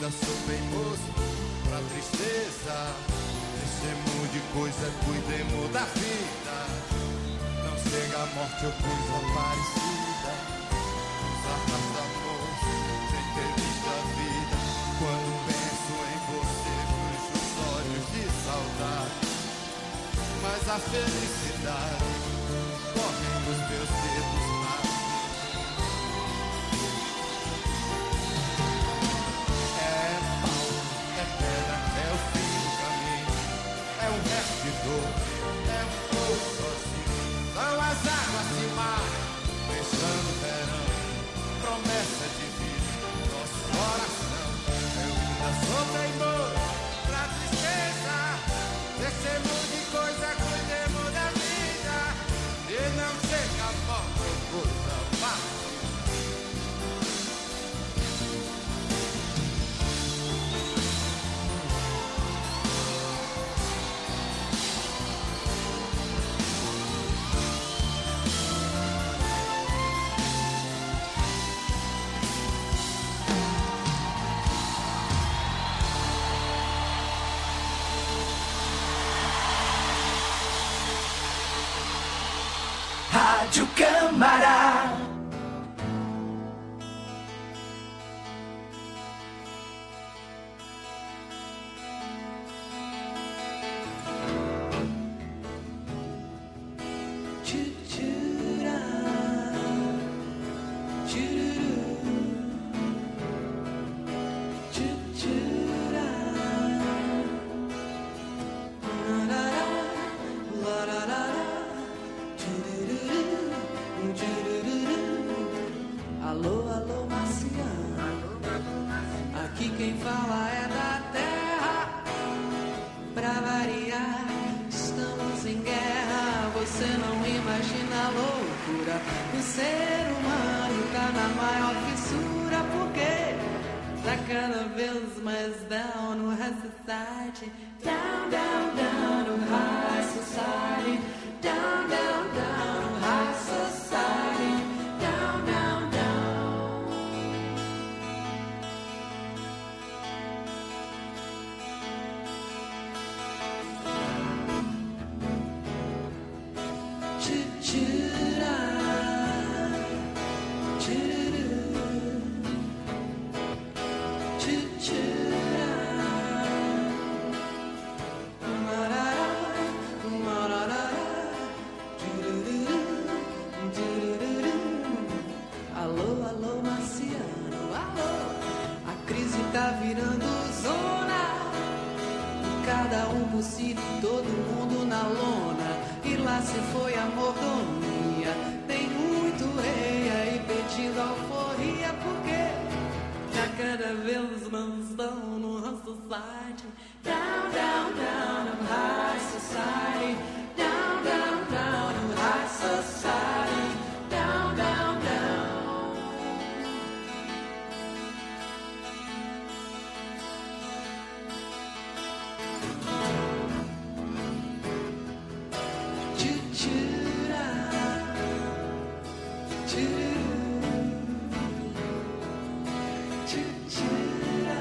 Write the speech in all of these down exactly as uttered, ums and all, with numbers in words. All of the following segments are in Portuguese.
ainda sou teimoso pra tristeza. Deixemos de coisa, cuidemos da vida. Não chega a morte ou coisa parecida. Nos arrastamos sem ter visto a vida. Quando penso em você, fecho os olhos de saudade. Mas a felicidade corre nos meus dedos na é pau, é pedra, é o fim do caminho. É um resto de dor, é um pouco sozinho. São as águas de mar, fechando o verão. Promessa de vida, nosso coração. Eu ainda sou teimoso pra tristeza. Deixemos de coisa, cuidemos da vida. E não chega a morte ou coisa fácil. Rádio Câmara. Alô, alô, marciano. Aqui quem fala é da terra. Pra variar, estamos em guerra. Você não imagina a loucura. O ser humano tá na maior fissura. Porque tá cada vez mais down no high society. Down, down, down no high society. Down, down, down no high society. Down, down, down. Choo-choo-ra, choo-doo-doo. Choo-choo-ra, ma-ra-ra, ma-ra-ra-ra, choo-doo-doo-doo, choo-doo-doo-doo. Alô, alô, marciano, alô. A crise tá virando zona. Cada um por si, todo mundo na lona. E lá se foi a mordomia. Tem muito rei aí pedindo alforria. Porque tá cada vez mais down no high society. Down, down, down no high society. Down, down, down no high society. Down, down, down. Choo-choo-ra, choo-doo-doo. Choo-choo-ra,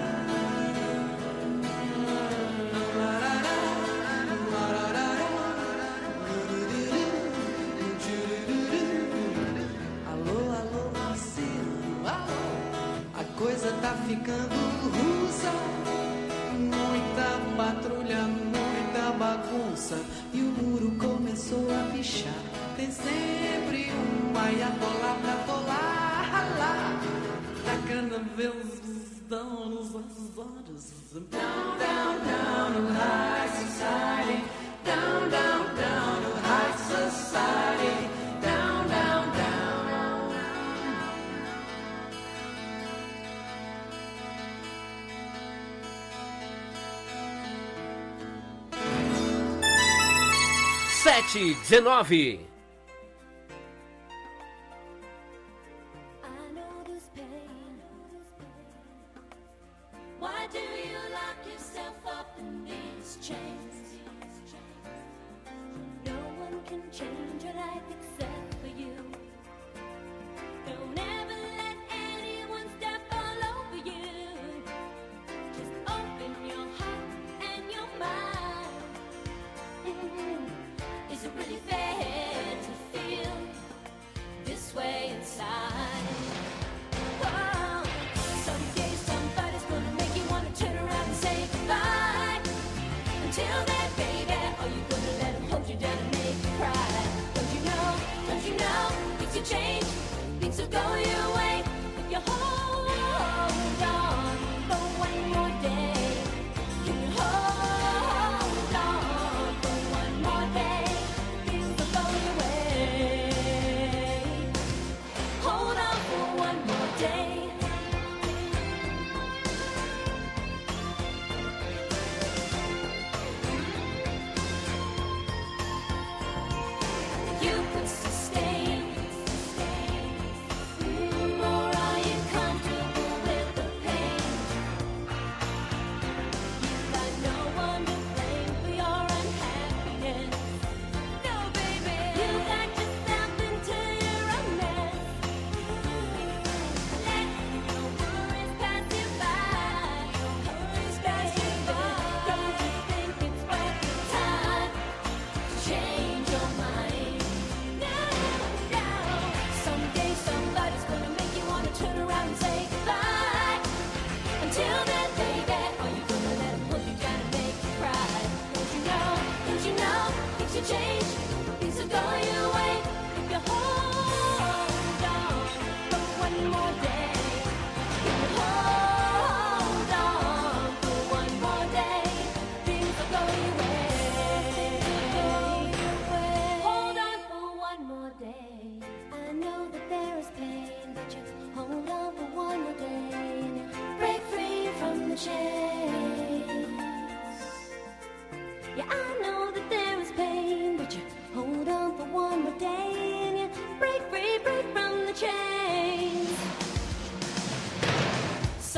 la-la-la, la-la-la, doo-doo-doo, choo-doo-doo. Alô, alô, marciano, alô. A coisa tá ficando russa. Muita patrulha, muita bagunça. E o muro começou a pichar. Tem sempre um aiatolá pra tolar lá. Tá cada vez down nos olhos. Down, down, down no high society. Down, down, down no high society. Down, down, down. sete, dezenove. Why do you lock yourself up in these chains? No one can change your life except for you. Don't ever let anyone step all over you.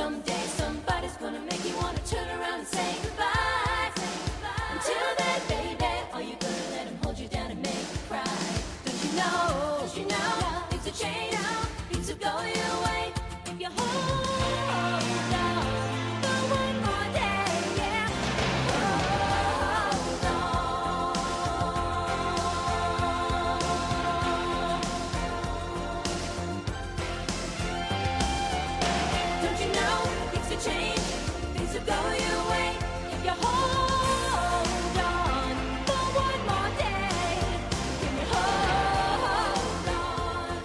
someday somebody's gonna make you wanna turn around and say goodbye. Until then, baby, are you gonna let him hold you down and make you cry? Don't you know, don't you know, things will change, things will go your way if you hold on for one more day, yeah. Hold on. Don't you know, things will change, things will go your way if you hold on for one more day. Can you hold on?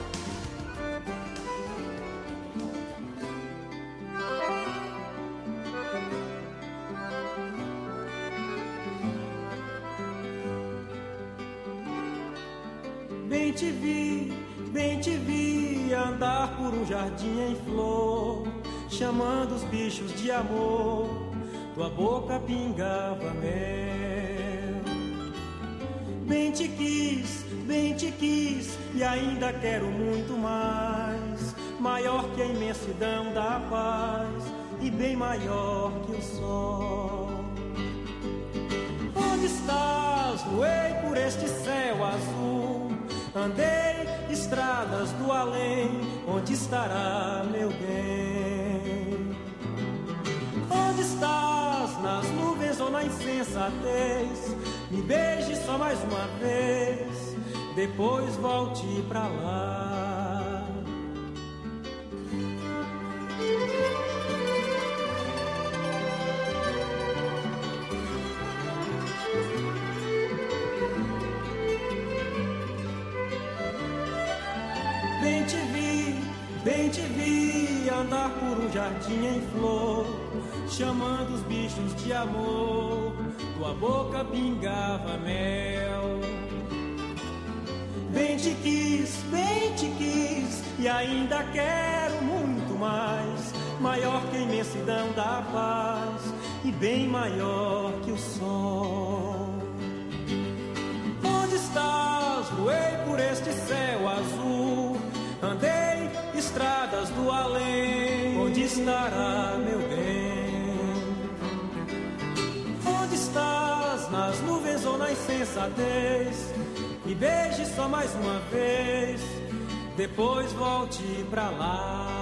Bem te vi, bem te vi andar por um jardim em flor, chamando os bichos de amor, tua boca pingava mel. Bem te quis, bem te quis e ainda quero muito mais, maior que a imensidão da paz e bem maior que o sol. Onde estás? Voei por este céu azul, andei estradas do além, onde estará meu bem? Onde estás? Nas nuvens ou na insensatez? Me beije só mais uma vez, depois volte pra lá. Bem te vi, bem te vi andar por um jardim em flor, chamando os bichos de amor, tua boca pingava mel. Bem te quis, bem te quis e ainda quero muito mais, maior que a imensidão da paz e bem maior que o sol. Onde estás? Voei por este céu azul, andei estradas do além, onde estará meu bem? Onde estás? Nas nuvens ou na insensatez? Me beije só mais uma vez, depois volte pra lá.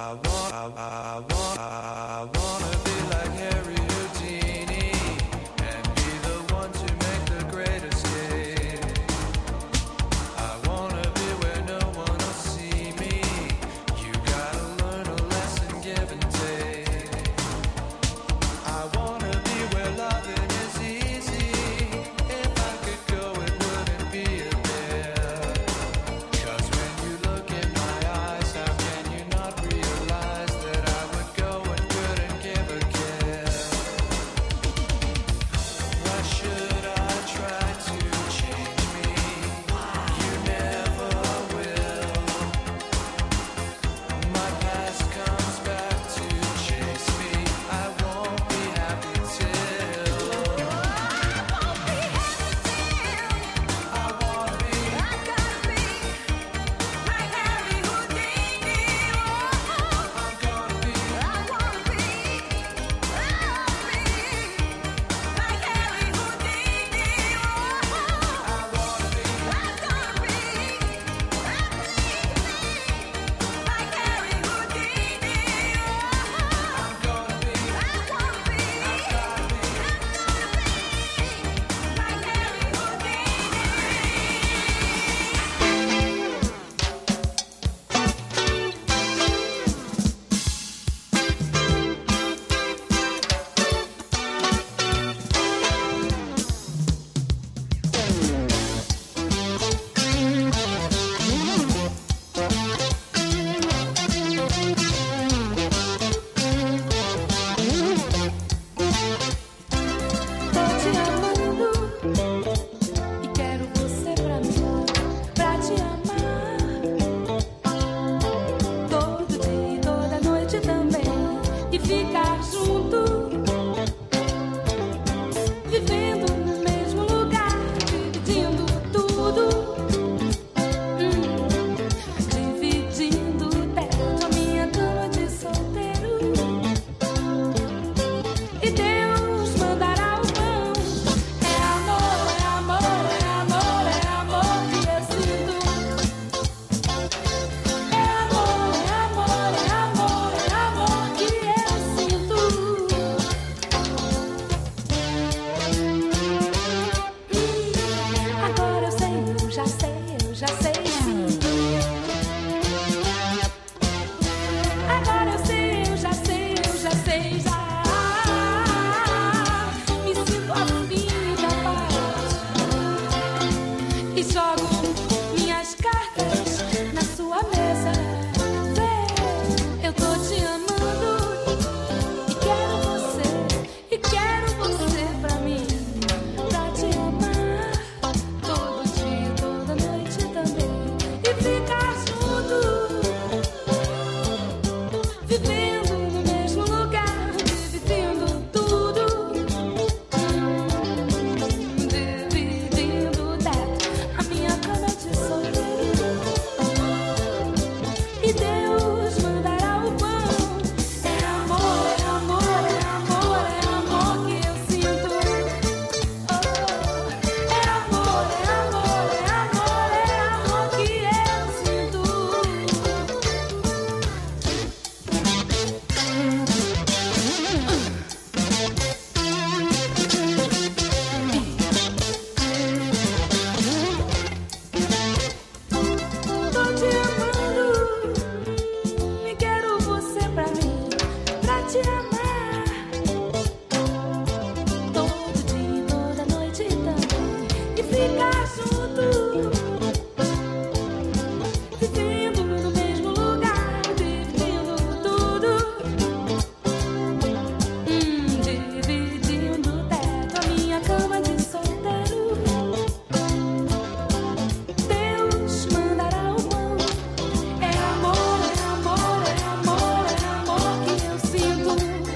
Sinto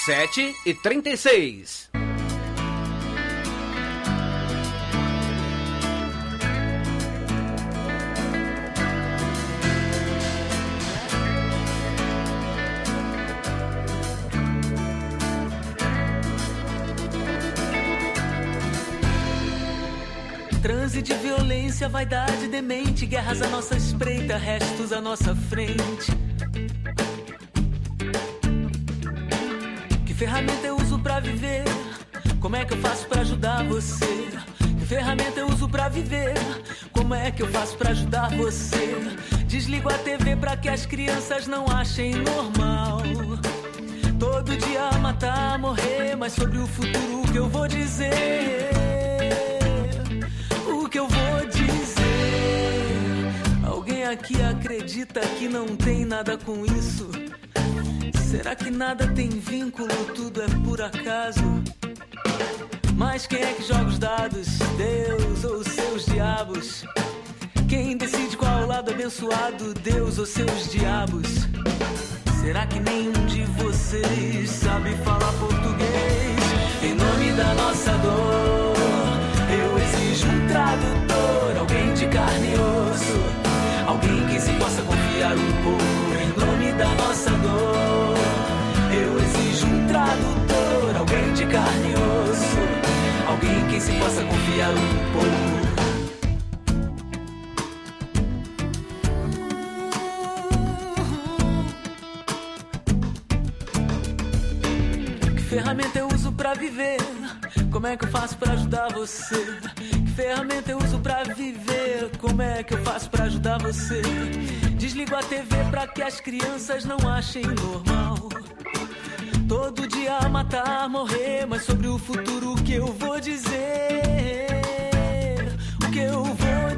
sete e trinta e seis. Transe de violência, vaidade demente, guerras à nossa espreita, restos à nossa frente. Que ferramenta eu uso pra viver? Como é que eu faço pra ajudar você? Que ferramenta eu uso pra viver? Como é que eu faço pra ajudar você? Desligo a T V pra que as crianças não achem normal. Todo dia matar, morrer, mas sobre o futuro o que eu vou dizer? O que eu vou dizer? Alguém aqui acredita que não tem nada com isso? Será que nada tem vínculo, tudo é por acaso? Mas quem é que joga os dados? Deus ou seus diabos? Quem decide qual lado abençoado? Deus ou seus diabos? Será que nenhum de vocês sabe falar português? Em nome da nossa dor, eu exijo um tradutor, alguém de carne e osso, alguém que se possa confiar um pouco. Em nome da nossa dor, eu exijo um tradutor, alguém de carne e osso, alguém que se possa confiar um pouco. Que ferramenta eu uso pra viver? Como é que eu faço pra ajudar você? Que ferramenta eu uso pra viver? Como é que eu faço pra ajudar você? Desligo a T V pra que as crianças não achem normal. Todo dia matar, morrer, mas sobre o futuro o que eu vou dizer? O que eu vou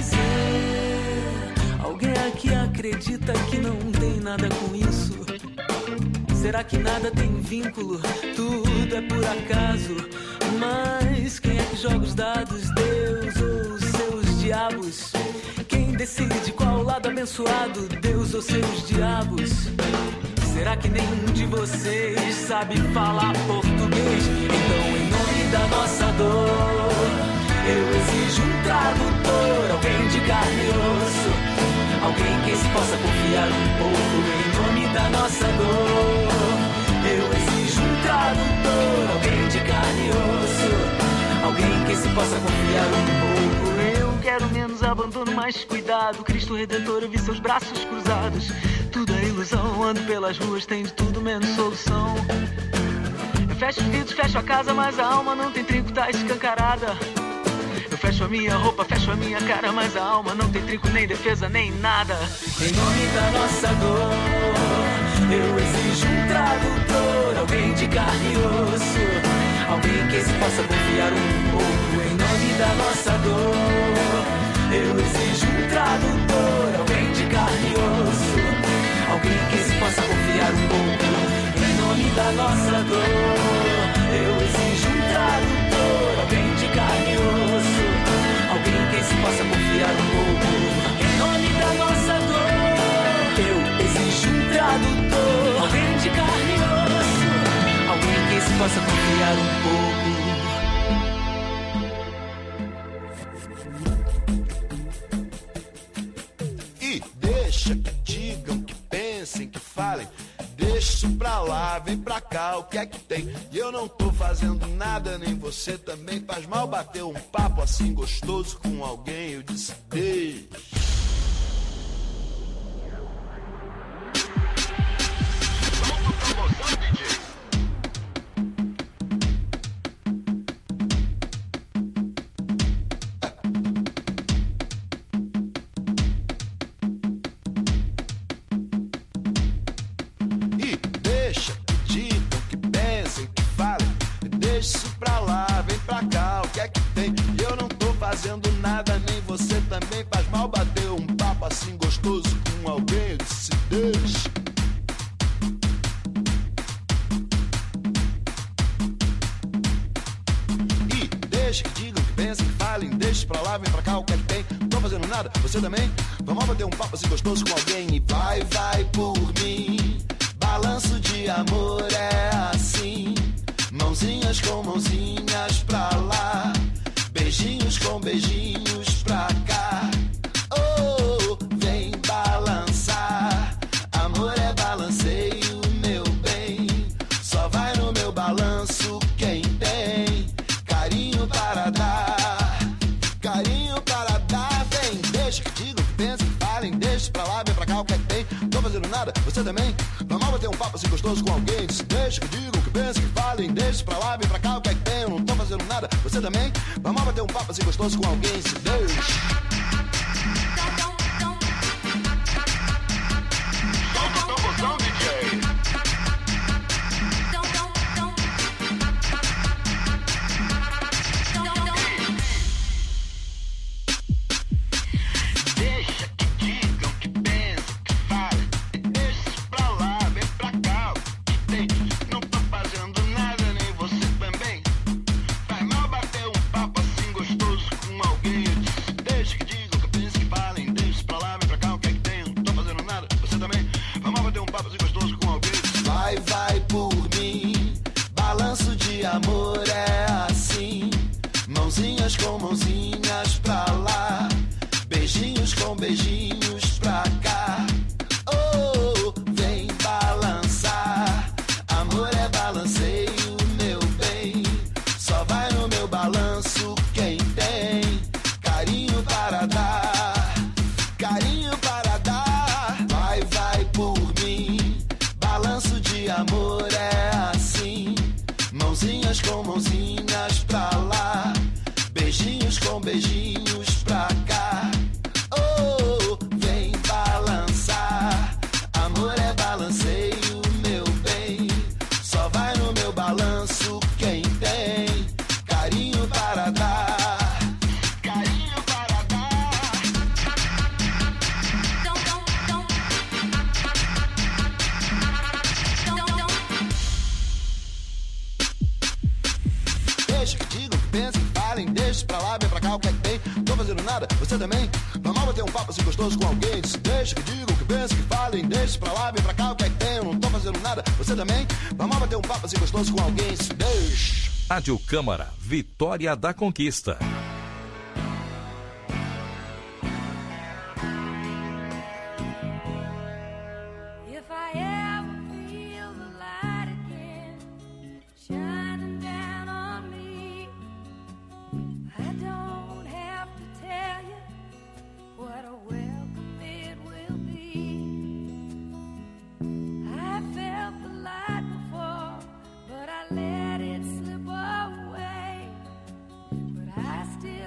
dizer? Alguém aqui acredita que não tem nada com isso? Será que nada tem vínculo? Tudo é por acaso? Mas quem é que joga os dados? Deus ou seus diabos? Quem decide qual lado abençoado? Deus ou seus diabos? Será que nenhum de vocês sabe falar português? Então, em nome da nossa dor, eu exijo um tradutor, alguém de carne e osso, alguém que se possa confiar um pouco. Em nome da nossa dor, eu exijo um tradutor, alguém de carne e osso, alguém que se possa confiar um pouco. Eu quero menos abandono, mais cuidado. Cristo Redentor, eu vi seus braços cruzados. Tudo é ilusão, ando pelas ruas, tem de tudo menos solução. Eu fecho os vidros, fecho a casa, mas a alma não tem trinco, tá escancarada. Eu fecho a minha roupa, fecho a minha cara, mas a alma não tem trinco, nem defesa, nem nada. Em nome da nossa dor, eu exijo um tradutor, alguém de carne e osso, alguém que se possa confiar um pouco. Em nome da nossa dor, eu exijo um tradutor, alguém de carne e osso, alguém que se possa confiar um pouco. Em nome da nossa dor, eu exijo um tradutor, alguém de carne e osso, alguém que se possa confiar um pouco. Em nome da nossa dor, eu exijo um tradutor, alguém de carne e osso, alguém que se possa confiar um pouco. Deixa que digam, que pensem, que falem. Deixa isso pra lá, vem pra cá, o que é que tem? E eu não tô fazendo nada, nem você também. Faz mal bater um papo assim gostoso com alguém. Eu disse deixa. Você também? Vamos bater um papo assim gostoso com alguém e vai, vai por mim. balanço de amor é assim, mãozinhas com mãozinhas pra lá, beijinhos com beijinhos pra cá. Oh, vem balançar, amor é balanceio, meu bem. Só vai no meu balanço quem tem carinho para dar, carinho para dar. Vem, deixa que digam, que pensem, que falem, deixa pra lá, vem pra cá, o que é que tem? Tô fazendo nada, você também? Vamos bater um papo assim gostoso com alguém. Deixa que digam, que pensem, que falem, deixa pra lá, vem pra cá, o que é que tem? Eu não tô fazendo nada, você também? Vamos bater um papo assim gostoso com alguém. Se deixa. Você também? Vamos bater um papo assim gostoso com alguém. Deixa que digam, que pensem, que falem, deixa pra lá, vem pra cá, o que é que tem? Eu não tô fazendo nada, você também? Vamos bater um papo assim gostoso com alguém. Deixa. Rádio Câmara, Vitória da Conquista. Still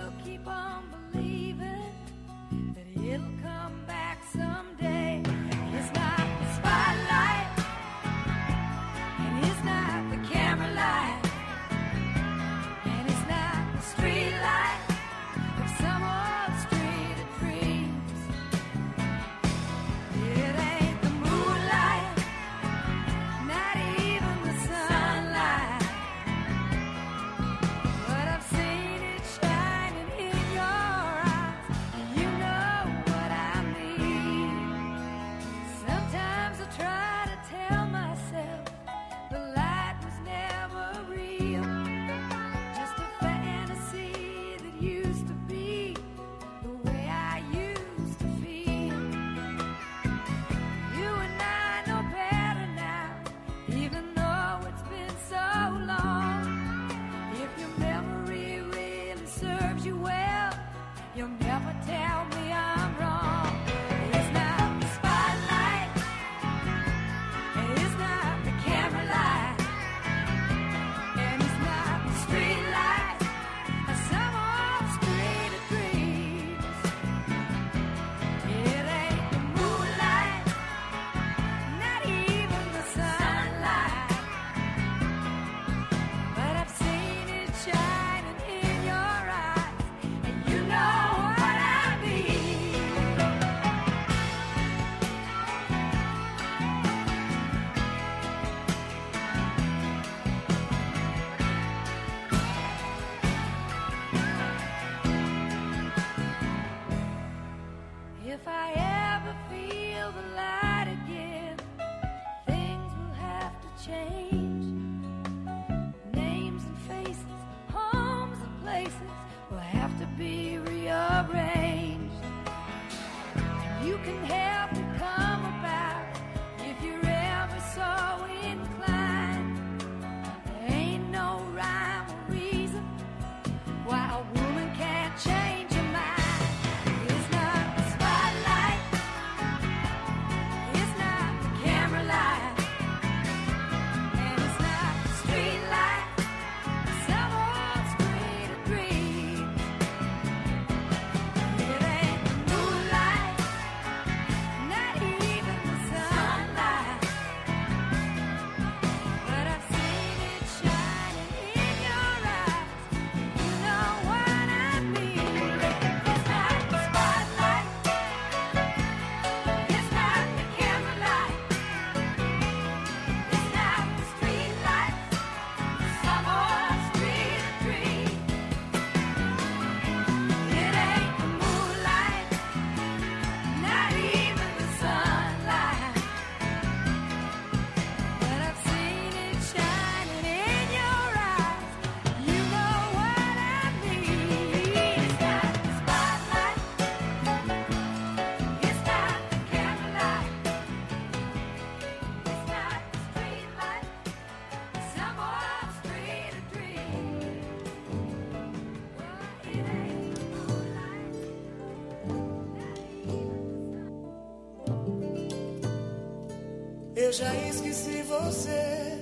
Eu já esqueci você.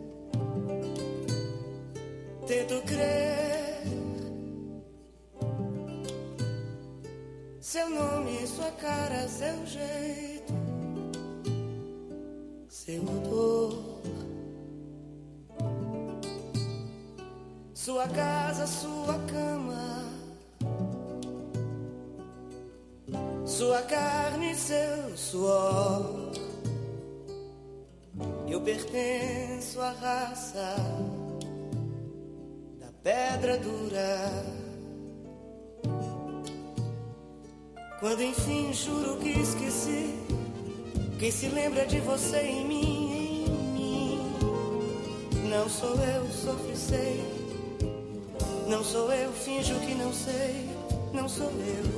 Tento crer. Seu nome, sua cara, seu jeito, seu odor, sua casa, sua cama, sua carne, seu suor. Eu pertenço à raça da pedra dura. Quando enfim juro que esqueci, quem se lembra de você em mim, em mim. Não sou eu, sofro e sei. Não sou eu, finjo que não sei. Não sou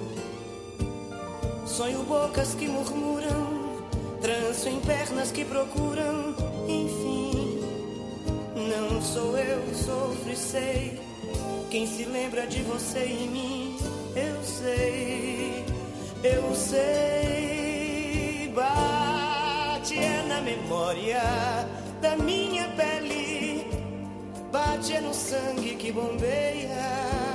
eu. Sonho bocas que murmuram, tranço em pernas que procuram, enfim. Não sou eu, sofro e sei. Quem se lembra de você em mim, eu sei. Eu sei, bate é na memória da minha pele, bate é no sangue que bombeia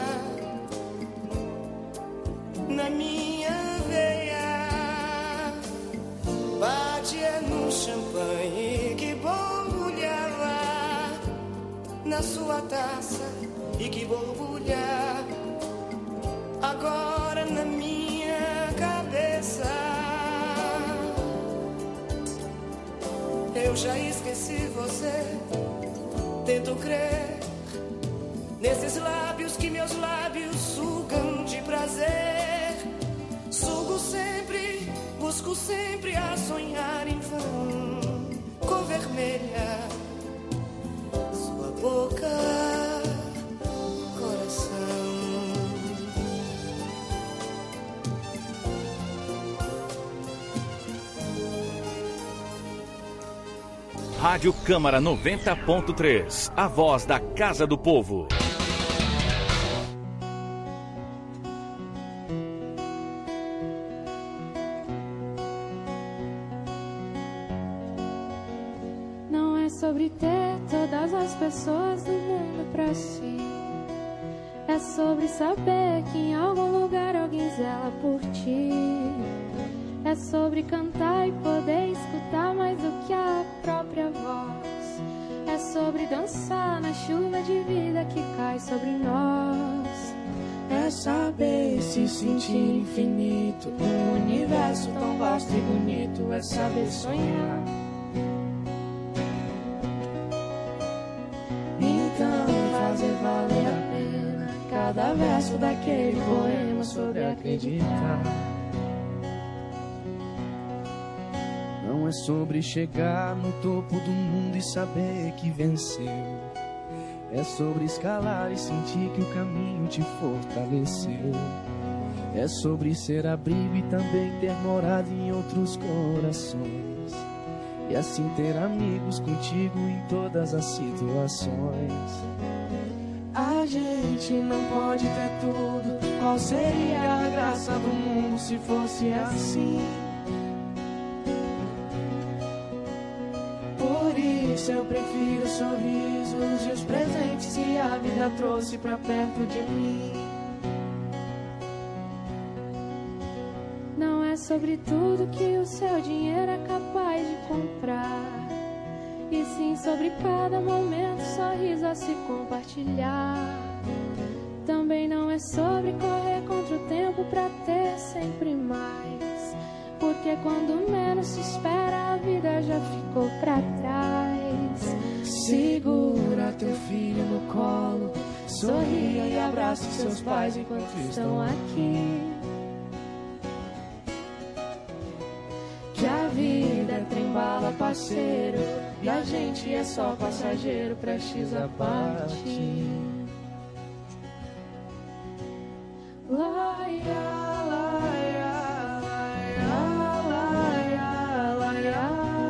na minha veia, bate é no champanhe que borbulhava na sua taça e que borbulha agora na minha cabeça. Eu já esqueci você. Tento crer nesses lábios que meus lábios sugam de prazer. Sugo sempre, busco sempre a sonhar em vão. Cor vermelha, sua boca, coração. Rádio Câmara noventa ponto três, a voz da Casa do Povo. Não é sobre ter todas as pessoas do mundo pra si. É sobre saber que em algum lugar alguém zela por ti. É sobre cantar e poder escutar mais do que a própria voz. É sobre dançar na chuva de vida que cai sobre nós. É saber se sentir infinito, um universo tão vasto e bonito. É saber sonhar. Então fazer valer a pena cada verso daquele poema sobre acreditar. Não é sobre chegar no topo do mundo e saber que venceu. É sobre escalar e sentir que o caminho te fortaleceu. É sobre ser abrigo e também ter morado em outros corações. E assim ter amigos contigo em todas as situações. A gente não pode ter tudo. Qual seria a graça do mundo se fosse assim? Por isso eu prefiro sorrisos e os presentes que a vida trouxe pra perto de mim. Não é sobre tudo que o seu dinheiro é capaz de comprar, e sim sobre cada momento, sorriso a se compartilhar. Também não é sobre correr contra o tempo pra ter sempre mais, porque quando menos se espera a vida já ficou pra trás. Segura teu filho no colo, sorria e abraça seus pais enquanto estão aqui. Que a vida é trem-bala, parceiro, e a gente é só passageiro, prestes a partir. Laia, laia, laia, laia, laia.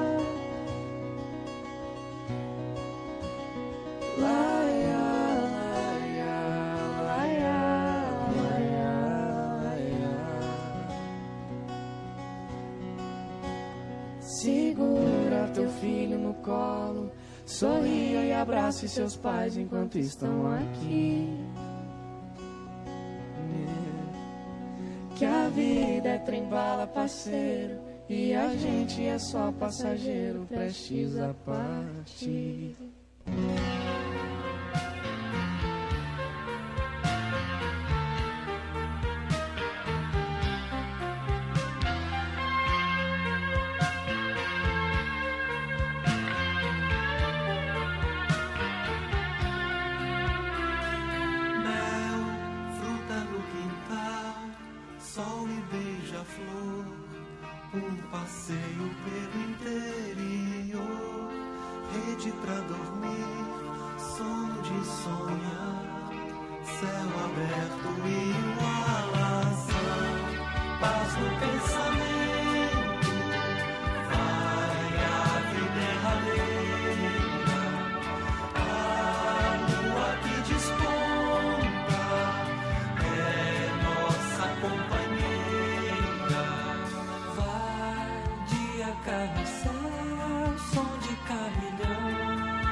Laia, laia, laia, laia, laia. Segura teu filho no colo. Sorria e abrace seus pais enquanto estão aqui. Que a vida é trem-bala, parceiro, e a gente é só passageiro, prestes a partir. Sol e beija-flor, um passeio pelo interior, rede pra dormir, sono de sonhar, céu aberto e uma alação, paz no pensamento, vai a vida derradeira, a lua que desponta é nossa companhia. Carrossel, som de carrilhão.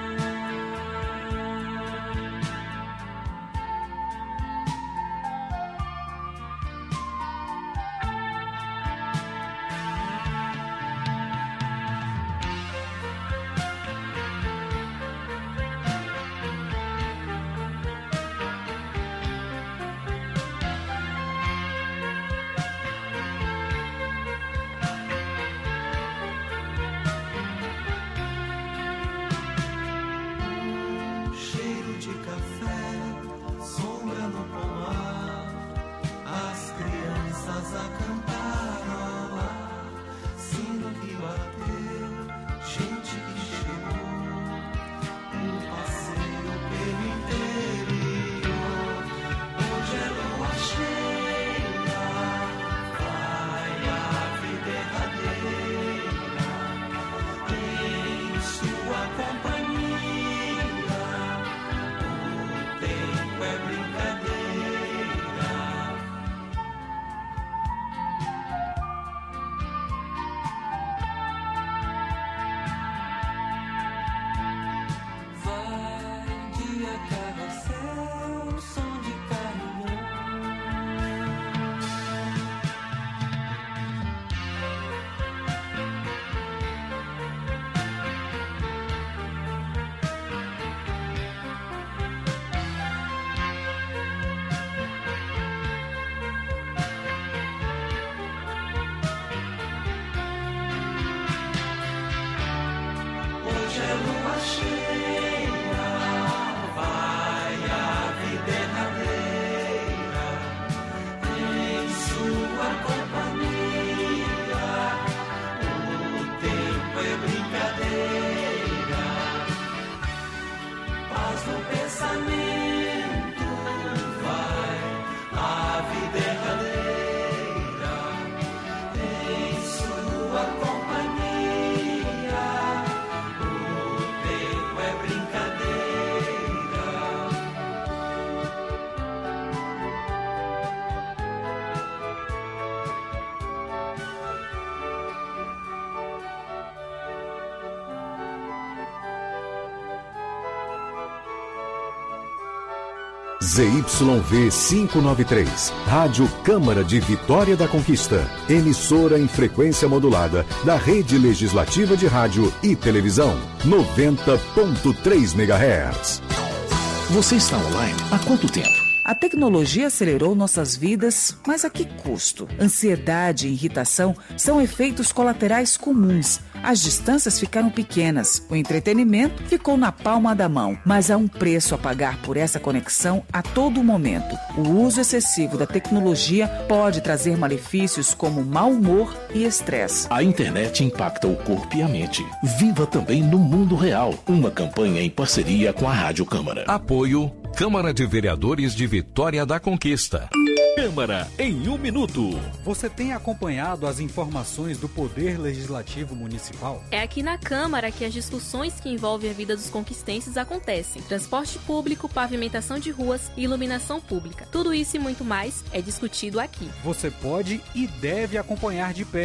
Z Y V quinhentos e noventa e três, Rádio Câmara de Vitória da Conquista, emissora em frequência modulada da Rede Legislativa de Rádio e Televisão, noventa ponto três megahertz. Você está online há quanto tempo? A tecnologia acelerou nossas vidas, mas a que custo? Ansiedade e irritação são efeitos colaterais comuns. As distâncias ficaram pequenas, o entretenimento ficou na palma da mão, mas há um preço a pagar por essa conexão a todo momento. O uso excessivo da tecnologia pode trazer malefícios como mau humor e estresse. A internet impacta o corpo e a mente. Viva também no mundo real. Uma campanha em parceria com a Rádio Câmara. Apoio Câmara de Vereadores de Vitória da Conquista. Câmara em um minuto. Você tem acompanhado as informações do Poder Legislativo Municipal? É aqui na Câmara que as discussões que envolvem a vida dos conquistenses acontecem. Transporte público, pavimentação de ruas e iluminação pública. Tudo isso e muito mais é discutido aqui. Você pode e deve acompanhar de perto.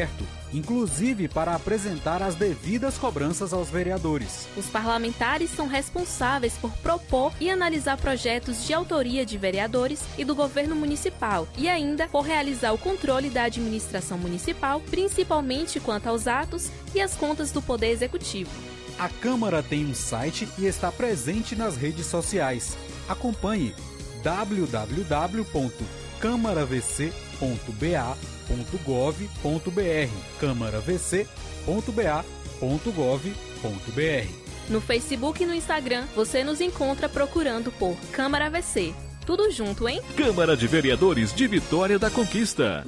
inclusive para apresentar as devidas cobranças aos vereadores. Os parlamentares são responsáveis por propor e analisar projetos de autoria de vereadores e do governo municipal e ainda por realizar o controle da administração municipal, principalmente quanto aos atos e as contas do Poder Executivo. A Câmara tem um site e está presente nas redes sociais. Acompanhe w w w ponto câmara v c ponto b a ponto gov ponto b r câmara v c ponto b a ponto gov ponto b r. No Facebook e no Instagram, você nos encontra procurando por Câmara V C. Tudo junto, hein? Câmara de Vereadores de Vitória da Conquista.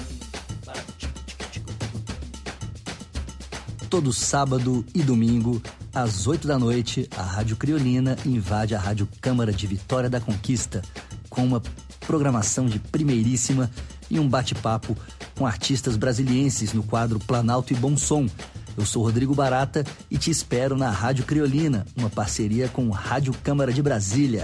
Todo sábado e domingo, às oito da noite, a Rádio Criolina invade a Rádio Câmara de Vitória da Conquista com uma programação de primeiríssima e um bate-papo com artistas brasilienses no quadro Planalto e Bom Som. Eu sou Rodrigo Barata e te espero na Rádio Criolina, uma parceria com Rádio Câmara de Brasília.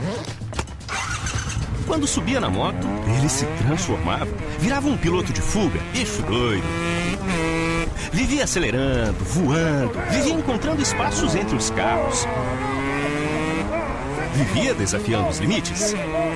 Quando subia na moto, ele se transformava, virava um piloto de fuga, bicho doido. Vivia acelerando, voando, vivia encontrando espaços entre os carros. Vivia desafiando os limites.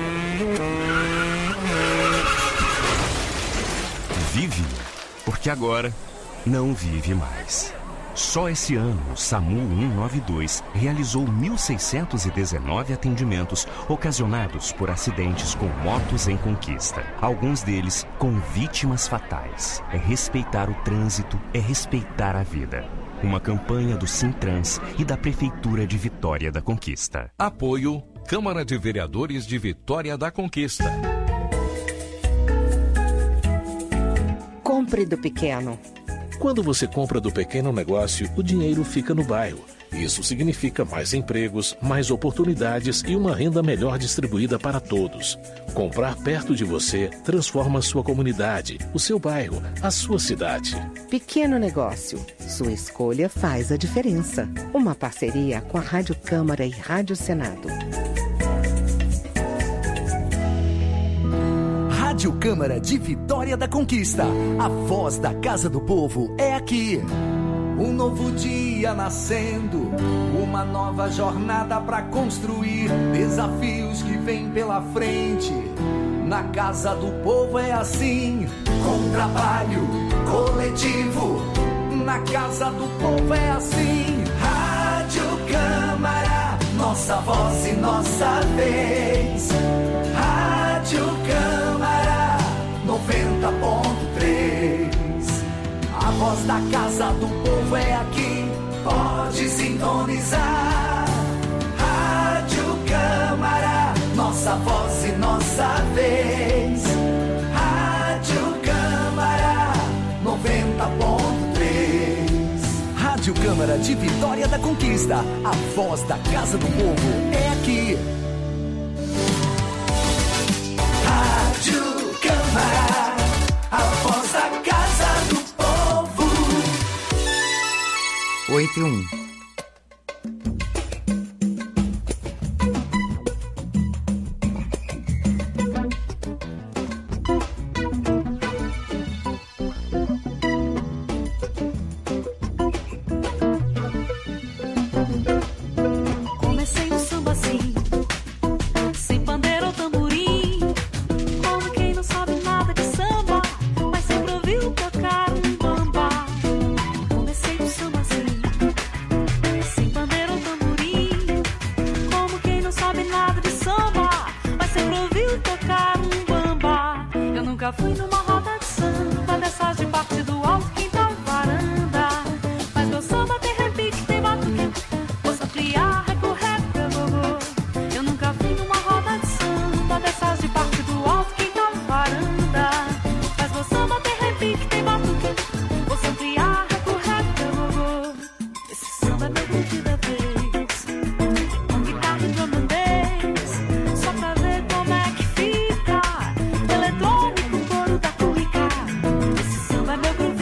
Vive, porque agora não vive mais. Só esse ano, o SAMU cento e noventa e dois realizou mil seiscentos e dezenove atendimentos ocasionados por acidentes com motos em Conquista. Alguns deles com vítimas fatais. É respeitar o trânsito, é respeitar a vida. Uma campanha do Sintrans e da Prefeitura de Vitória da Conquista. Apoio Câmara de Vereadores de Vitória da Conquista. Compre do pequeno. Quando você compra do pequeno negócio, o dinheiro fica no bairro. Isso significa mais empregos, mais oportunidades e uma renda melhor distribuída para todos. Comprar perto de você transforma a sua comunidade, o seu bairro, a sua cidade. Pequeno negócio. Sua escolha faz a diferença. Uma parceria com a Rádio Câmara e Rádio Senado. Rádio Câmara de Vitória da Conquista. A voz da Casa do Povo é aqui. Um novo dia nascendo, uma nova jornada para construir, desafios que vêm pela frente. Na Casa do Povo é assim, com trabalho coletivo. Na Casa do Povo é assim. Rádio Câmara, nossa voz e nossa vez. Rádio Câmara noventa ponto três. A voz da Casa do Povo é aqui, pode sintonizar. Rádio Câmara, nossa voz e nossa vez. Rádio Câmara noventa ponto três. Rádio Câmara de Vitória da Conquista, a voz da Casa do Povo é aqui. Rádio Câmara, a voz da Casa do Povo. oito e um. Comecei o samba assim, sem pandeiro ou tamborim, como quem não sabe nada de samba, mas sempre ouviu tocar um bamba. Comecei o samba assim, sem pandeiro ou tamborim, como quem não sabe nada de samba, mas sempre ouviu tocar um bamba. Eu nunca fui numa roda de samba, dessas de parte do alto, quintal, varanda, mas meu samba tem repique, tem batuque, vou ampliar, recorrer pra gogô. Eu nunca fui numa roda de samba, dessas de parte do alto, quintal, varanda, mas meu samba tem repique, tem batuque, vou ampliar, recorrer pra gogô. Esse samba é meu curtir da vez, com guitarra e drum and bass, só pra ver como é que fica, eletrônico, coro da cuica. Esse samba é meu curtir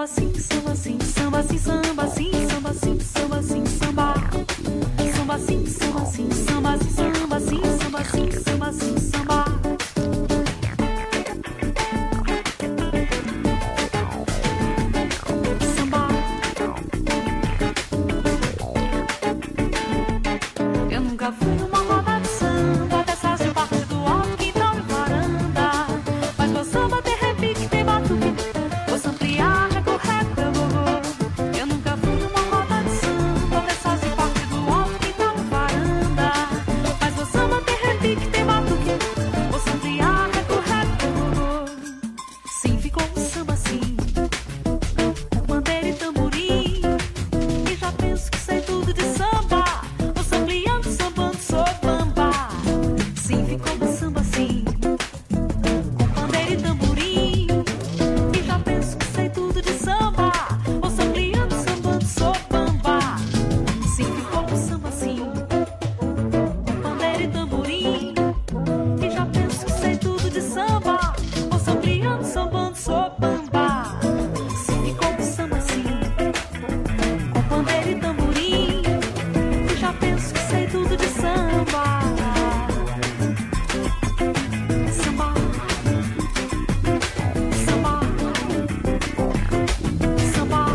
assim, samba assim, samba assim, samba assim, samba assim, samba assim, samba. Samba assim, samba assim, samba assim, samba assim, samba assim, samba assim, samba. Samba. Eu nunca fui numa roda de samba, dessas de parte do alto, quintal e varanda. Mas meu samba tem repique, tem batuque. Vou ampliar, recorreco, eu vou. Eu nunca fui numa roda de samba, dessas de parte do alto, quintal e varanda. Mas meu samba tem repique, tem batuque. Vou ampliar, recorreco, eu vou. Sim, ficou um samba assim, com bandeira e tamborim. E já penso que sei tudo de samba. Vou ampliando, sambando, sou bamba. Sim, ficou um samba assim, com bandeira e tamborim. E já penso que sei tudo de samba. Vou ampliando, sambando, sou bamba. Sim, ficou um samba assim, com bandeira e tamborim. E já penso que sei tudo de samba. Vou ampliando, sambando, sou bamba. Sim, ficou um samba assim, com bandeira e tamborim. E já penso que sei tudo de samba. Samba. Samba. Samba.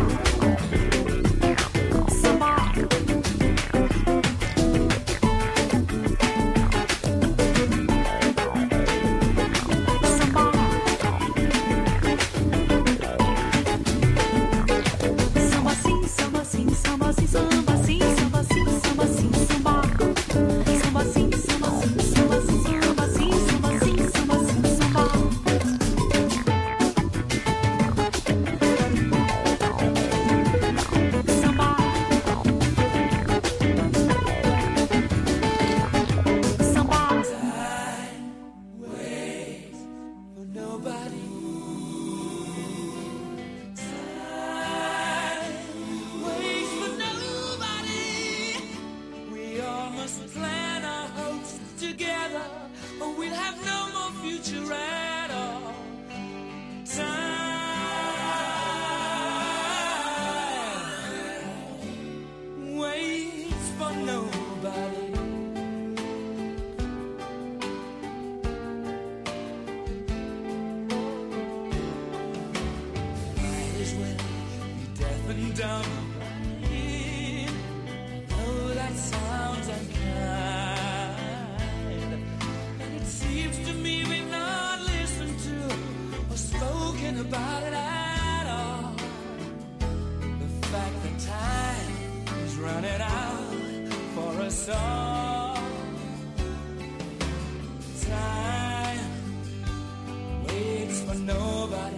Samba. Samba sim, samba sim, samba sim, samba sim, samba sim, samba sim, samba. Samba sim, samba sim, samba sim, samba sim, samba sim, samba sim, samba. Samba. Samba. Wait for nobody. Wait for nobody. We all must plan our hopes together, or we'll have no more future at all. Time waits for nobody. Might as well be deaf and dumb. Oh, that sounds unkind. And it seems to me we've not listened to or spoken about it at all. The fact that time is running out for us all. Time waits for nobody.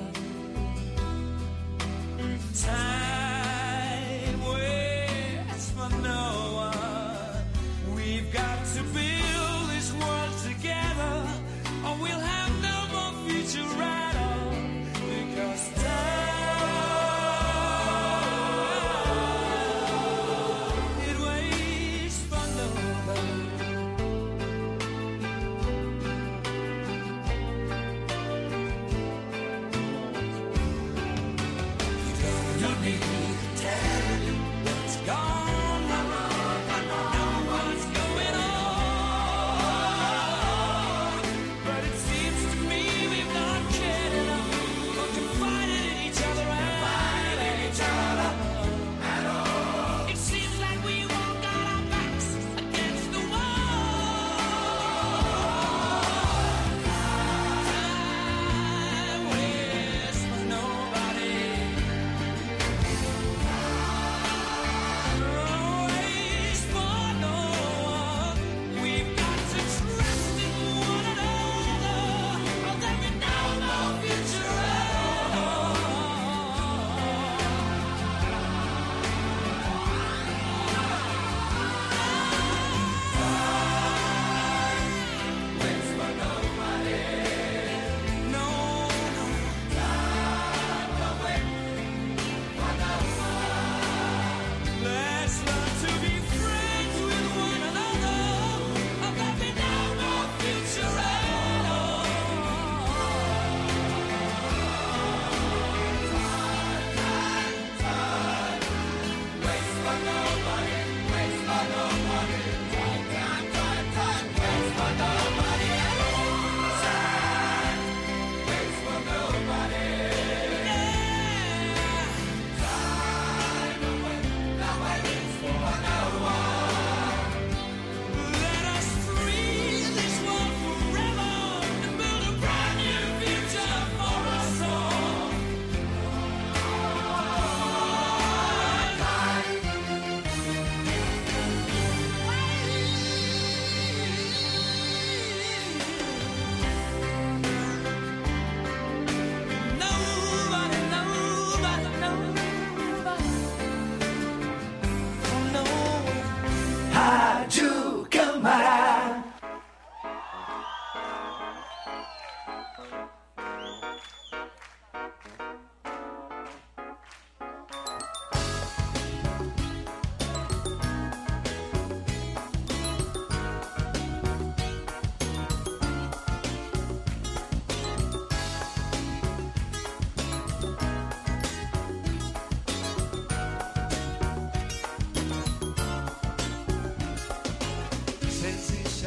Time waits for no one. We've got to build this world together, or we'll have no more future at all. Because time, it waits for nobody.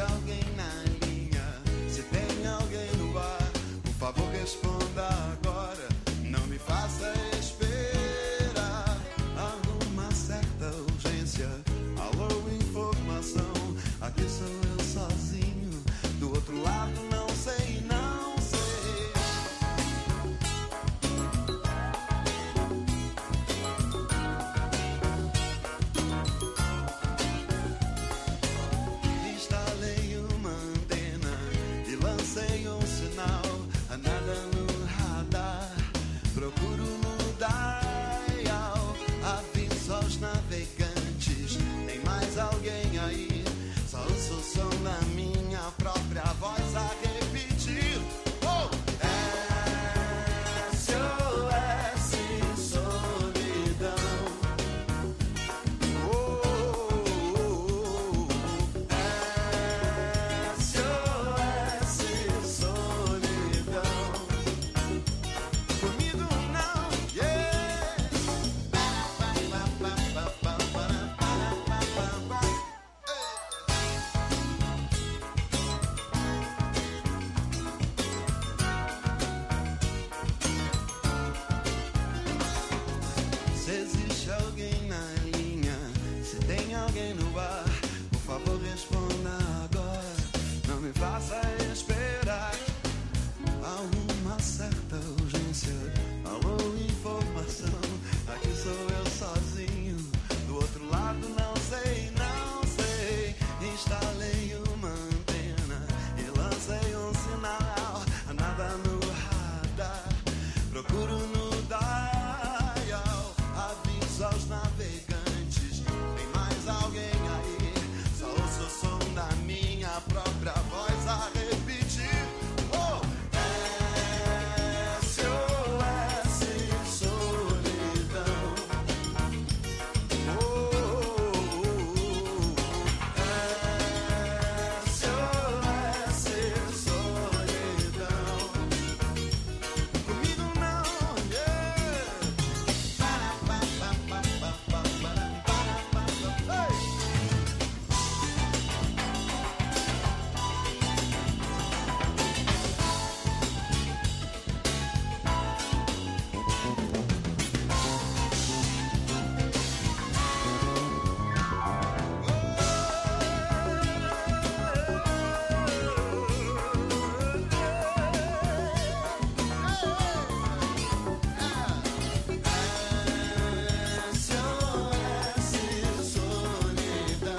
alguém na linha, se tem alguém no ar, por favor responda agora, não me faça esperar. Alguma certa urgência, alô, informação, aqui sou eu sozinho, do outro lado não sei, não sei. Instalei uma antena e lancei um sinal, a nada no radar, procuro no dial, aviso aos navegantes, tem mais alguém aí, só ouço o som da minha própria voz a repetir. Oh! S O S solidão. Oh, oh, oh. S O S solidão. Comigo não, yeah. Se existe alguém na linha, se tem alguém no ar, por favor responda agora, não me faça esperar. Há uma certa urgência, alô, informação, aqui sou eu sozinho, do outro lado não sei, não sei. Instalei uma antena e lancei um sinal, nada no radar, procuro no dial, aviso aos navegantes, tem mais alguém aí, só ouço o som da minha própria voz a repetir. Oh! S O S solidão. Oh, oh, oh. S O S solidão. Comigo não, yeah. S O S solidão.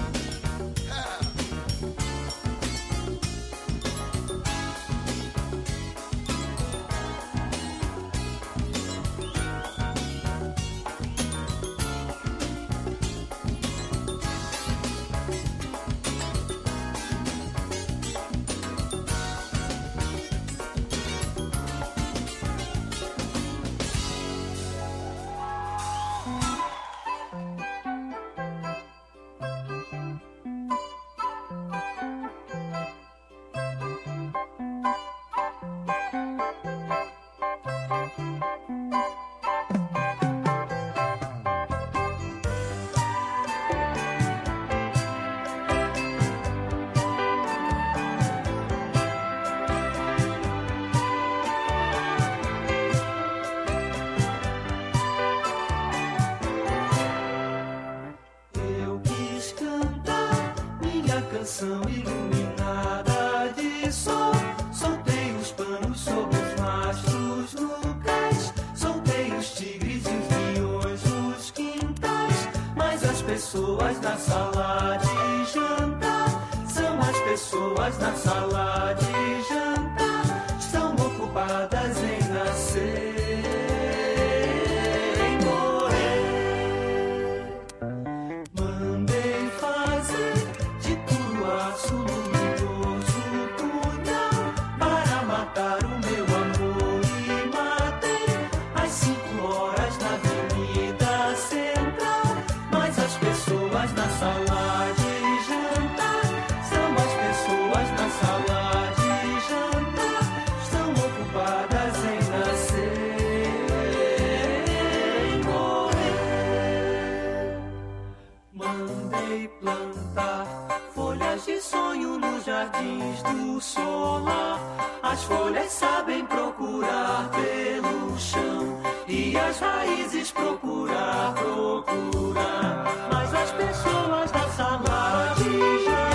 Eu quis cantar minha canção iluminada de sol. Soltei os panos sobre os mastros no cais, soltei os tigres e os leões nos quintais. Mas as pessoas na sala de jantar são as pessoas na sala de jantar, estão ocupadas em nascer. Mandei fazer de puro aço luminoso punhal para matar o meu amor e matei às cinco horas na Avenida Central. Mas as pessoas na sala de jantar são as pessoas na sala de jantar, estão ocupadas em nascer. Mandei plantar folhas de sonho nos jardins do solar. As folhas sabem procurar pelo chão e as raízes procurar, procurar. Mas as pessoas da sala de jantar